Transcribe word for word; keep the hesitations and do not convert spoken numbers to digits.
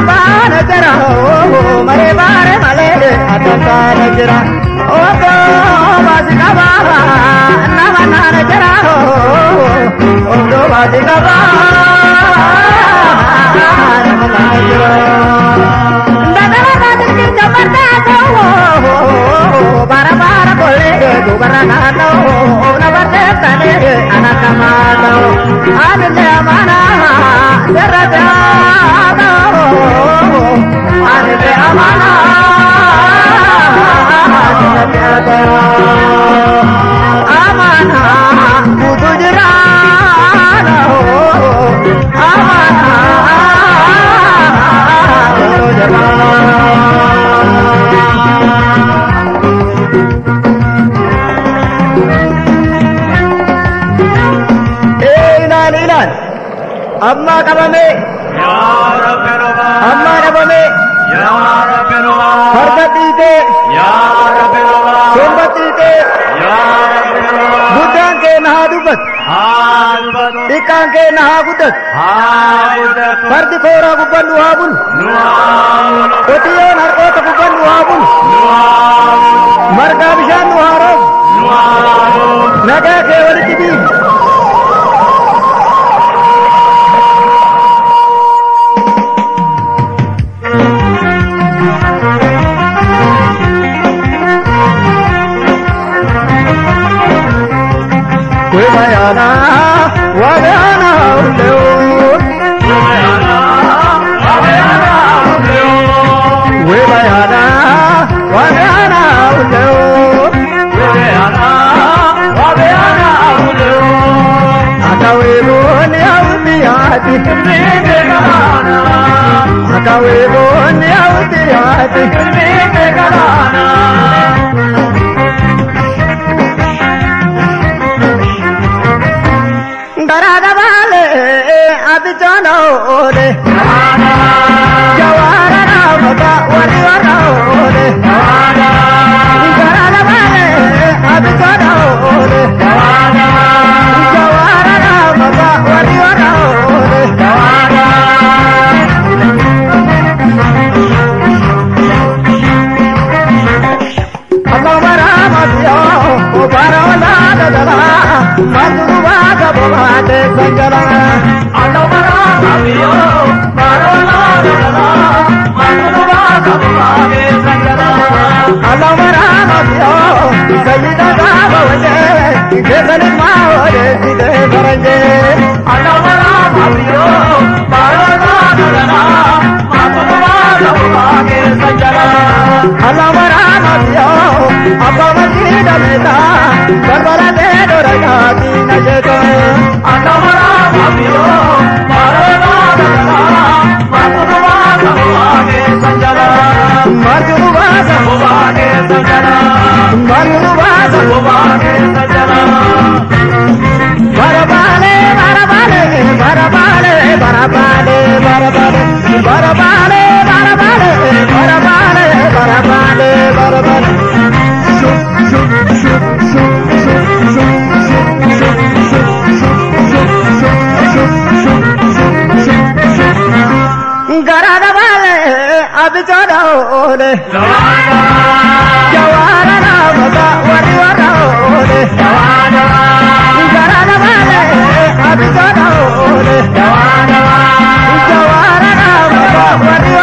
bana jara o mare bare male atara jara o to bazika ba na bana jara o to bazika ba dadala dadki jabarta to bara bara kole gubarana no na bate tane anakama to adle amana daraja adle amana amana budu jirana amana budu jirana amma kabame ya rabbi roba amma kabame ya rabbi roba harbatite ya rabbi roba sombatite ya rabbi roba buddhan ke nahadubat ha dubat ikan ke nahagudat ha gudat fardi khora gubban nuhabun nuhabun otiyon harkota gubban nuhabun nuhabun marga bishan nuharob nuhabun naga ke walitibi Wayana, wayana, uleo. Wayana, wayana, uleo. Wayana, wayana, uleo. Wayana, wayana, uleo. Akawebo ni auti ati nige galana. Akawebo ni auti ati nige galana. Darada vale abitano ode jawara na baba wali wara ode darada vale abitano ode jawara na baba wali wara ode Allah bara madiyo o bara la da da madru Bhagavate Sanjala Alomara Abiyo Marola Dala Madhu Bhagavate Sanjala Alomara Abiyo Sayyida Bhavate Devani Mavare Side Karanje Alomara Abiyo Marola Dala Madhu Bhagavate Sanjala Alomara Abiyo Abhavati Dameta Barbara Dedoraka Najeta Alomara Abiyo Marola Dala Madhu Bhagavate Sanjala Madhu Bhagavate Sanjala Madhu Bhagavate Sanjala Barabale Barabale Barabale Barabale Barabale Barabale Barabale Barabale Barabale Barabale Shuk shuk shuk shuk shuk shuk Garada vale abitano ode jawara na baba wari wara ode garada vale abitano ode jawara na baba wari